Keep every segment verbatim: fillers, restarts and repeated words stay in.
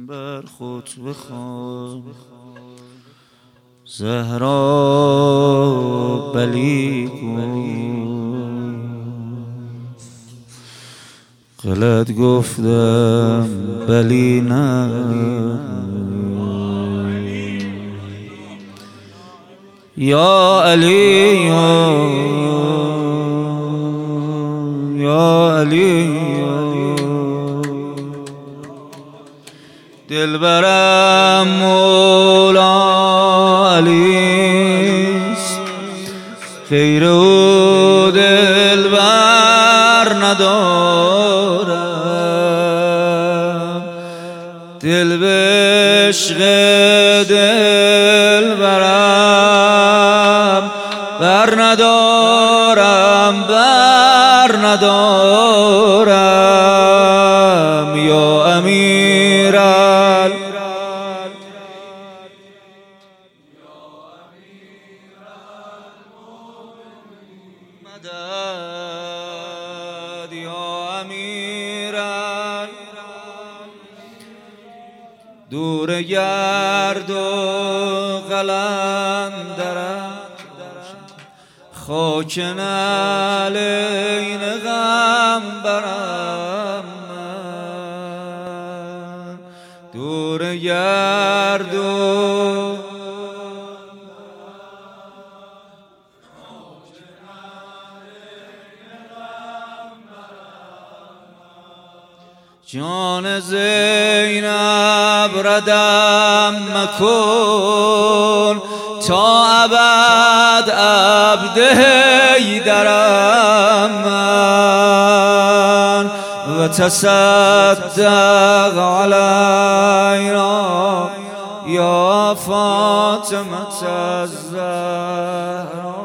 بر خطبه خوان زهرا بلی کن. غلط گفتم بلی نه، یا علی یا علی دلبرم مولا علیست، غیر او دلبر ندارم. دل به عشق دلبرم بر ندارم بر ندارم. یا امیرال مدد، یا امیرال دور گرد و قلندرم، خاک نعلین غمبرم من. دور گرد و جان زینب ردم مکن تا ابد عبد حیدرم من. و تصدق علینا یا فاطمة الزهرا.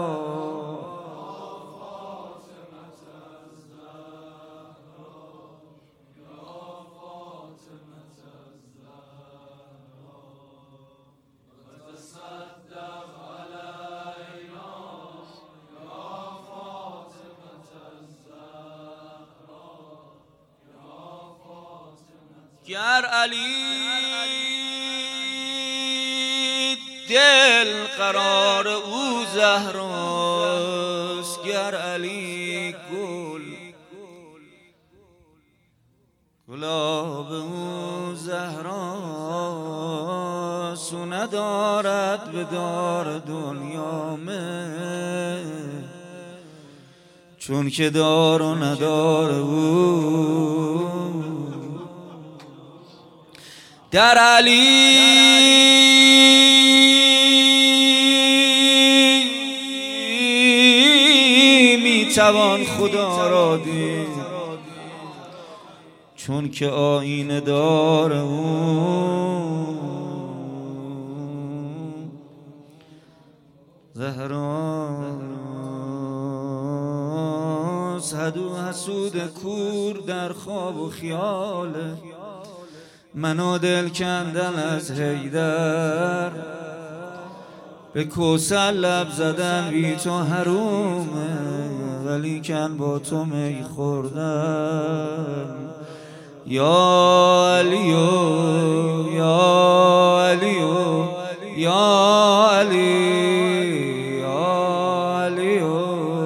گر علی دل قرار او زهراست، گر علی گل گلاب او زهراست. او ندارد به دار دنیا من، چون که دار و ندار او در علی میتوان خدا را دید، چون که آینه دار او زهراست. حدو حسود کور در خواب و خیاله، منو دل کندن از حیدر. به کوثر لب زدن بی تو حرومه، ولیکن با تو می خوردن. یا علیو یا علیو یا علی یا علیو.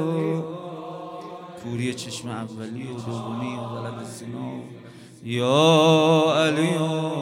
کوری چشم اولی و دومی و ولد سینا. یا علی